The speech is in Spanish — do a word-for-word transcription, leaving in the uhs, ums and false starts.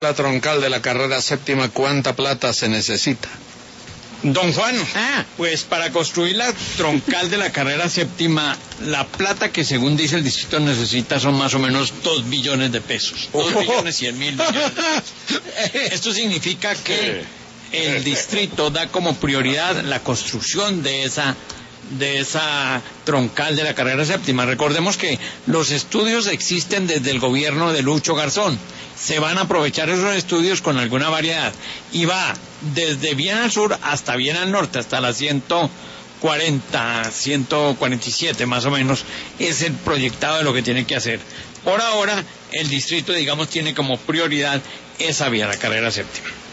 La troncal de la carrera séptima, ¿cuánta plata se necesita? Don Juan, Ah. pues para construir la troncal de la carrera séptima, la plata que según dice el distrito necesita son más o menos dos billones de pesos. Dos Oh. billones cien mil millones. Esto significa que el distrito da como prioridad la construcción de esa de esa troncal de la carrera séptima. Recordemos que los estudios existen desde el gobierno de Lucho Garzón. Se van a aprovechar esos estudios con alguna variedad y va desde bien al sur hasta bien al norte, hasta la ciento cuarenta, ciento cuarenta y siete más o menos, es el proyectado de lo que tiene que hacer. Por ahora, el distrito, digamos, tiene como prioridad esa vía, la carrera séptima.